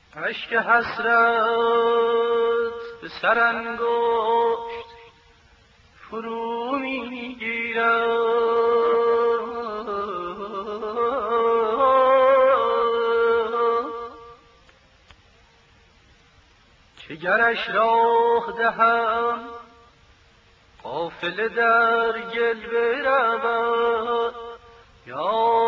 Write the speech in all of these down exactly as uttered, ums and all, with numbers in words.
اشک حسرت به سرانگشت فرو میگیرد، که گرش راه دهم قافله در گل برود. یا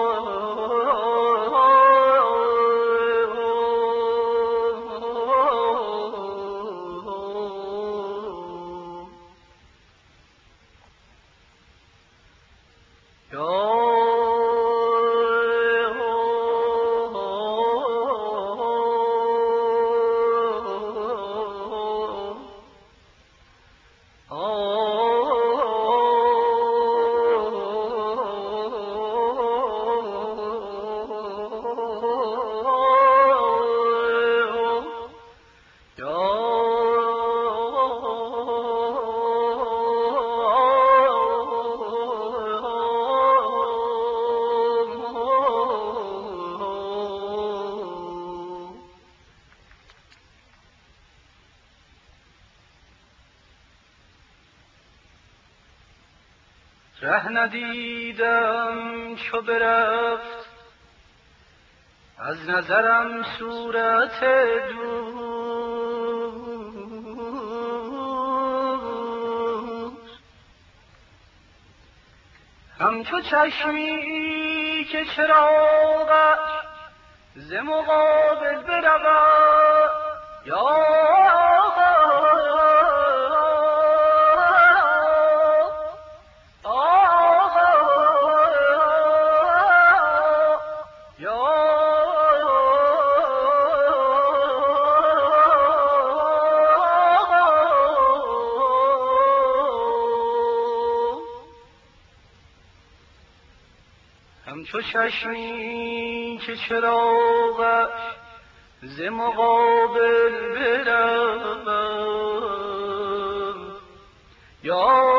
ره ندیدم چو برفت از نظرم صورت دوست، همچو چشمی که چراغش ز مقابل برود. یا همچو چشمی که چراغش ز مقابل برود. یا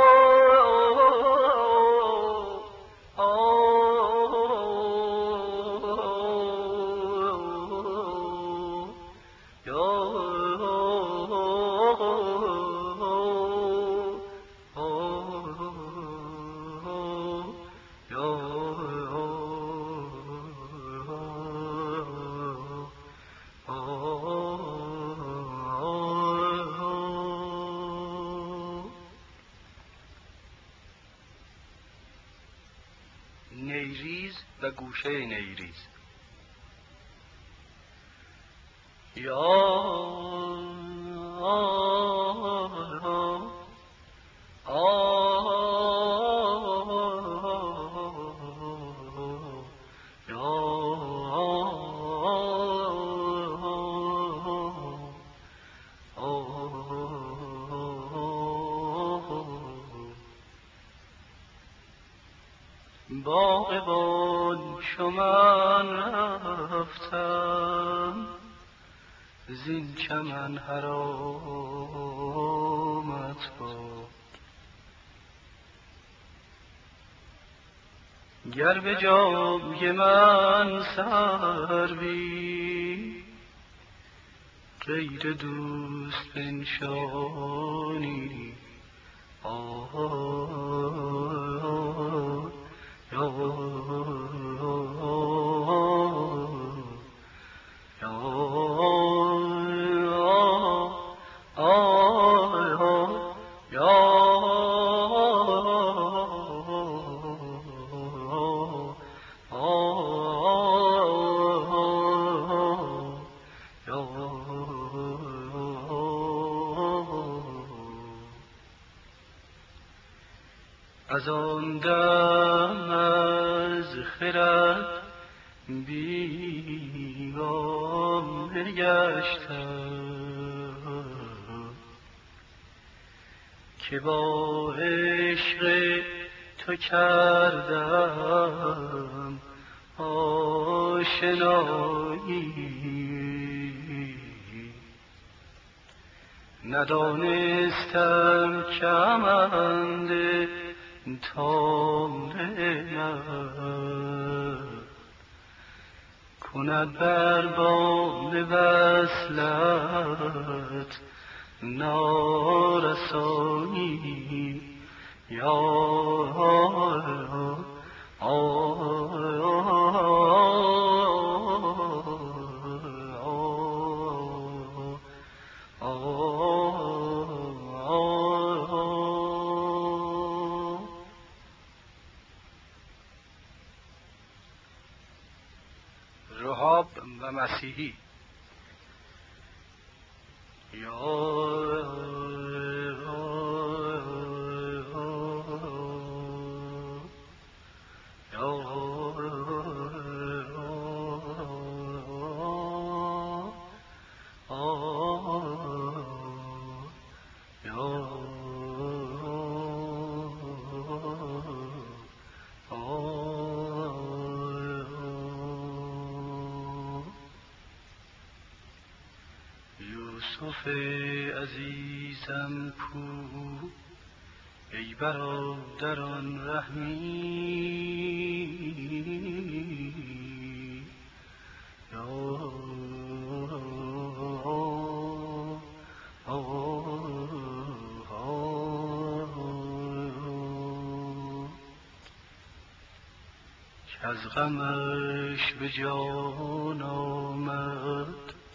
نیریز و گوشه نیریز. یا باغبان چو من رفتم زین چمن حرامت باد. گر به جای من سروی غیر دوست بنشانی. از آن دم از خرد بیگانه گشتم که با عشق تو کردم آشنایی. ندانستم کمند تار من کند بر بام وصلت نارسانی یا رهاب و مسیحی. یوسف عزیزم کو ای برادران رحمی که از غمش به جان آمد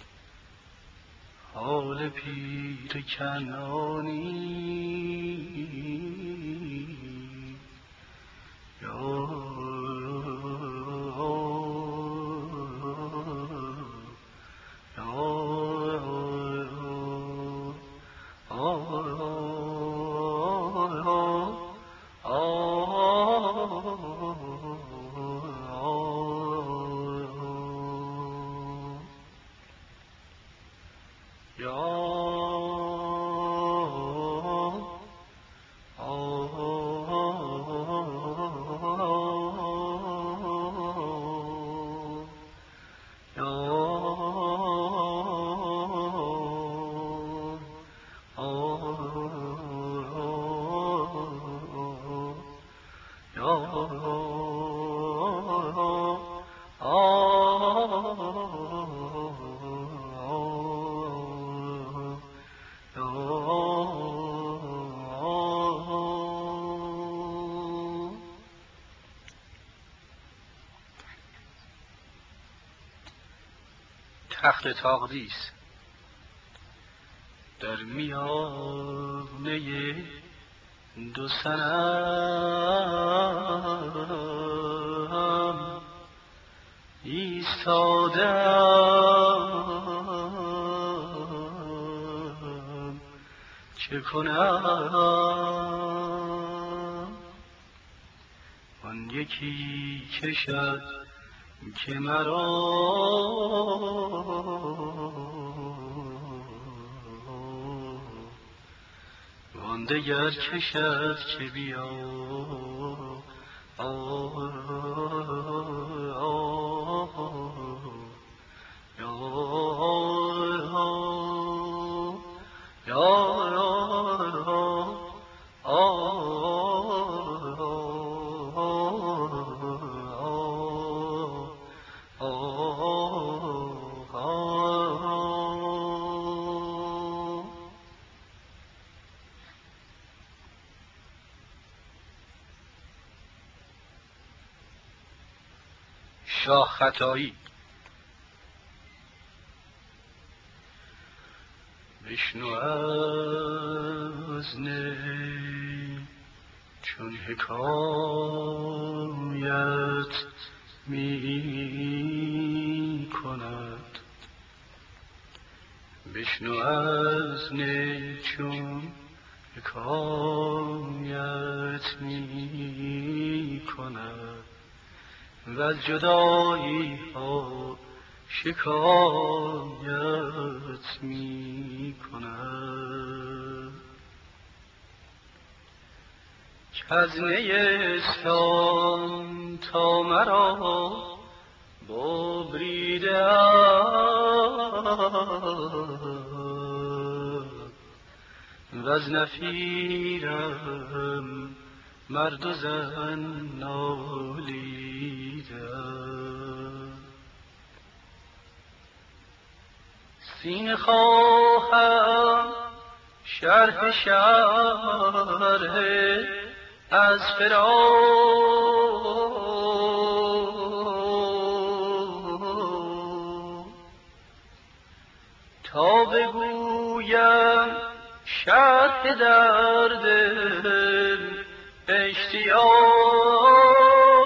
حال پیر کنعانی یا تخت تقدیس. در میانه دو صنم ایستادم، چه کنم آن یکی کشد که مرا وان دگر کشد که بیا شاه خطایی. بشنو از نی چون حکایت می کند، بشنو از نی چون حکایت می کند و از جدایی ها شکایت می کند. که از نیستان تا مرا ببریده و از نفیرم مرد و زن نالیده. سینه خواهم شرح شرح از فراق تا بگویم شرح درد اشتیاق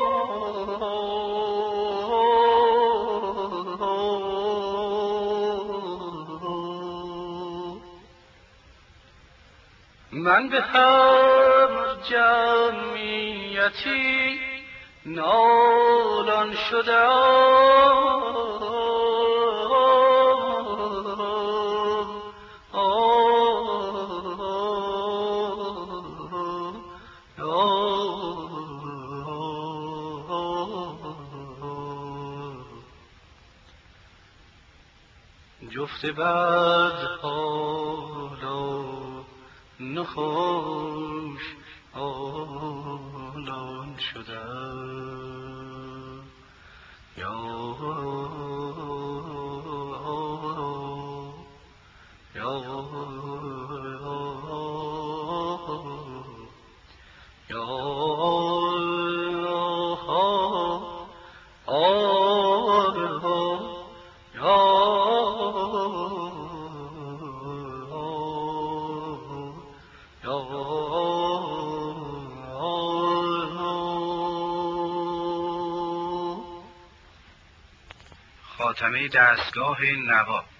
من به هر جمعیتی نالان شدم جفت بد حالا نخوش آلان شدم یا یا خاتمه دستگاه نوا.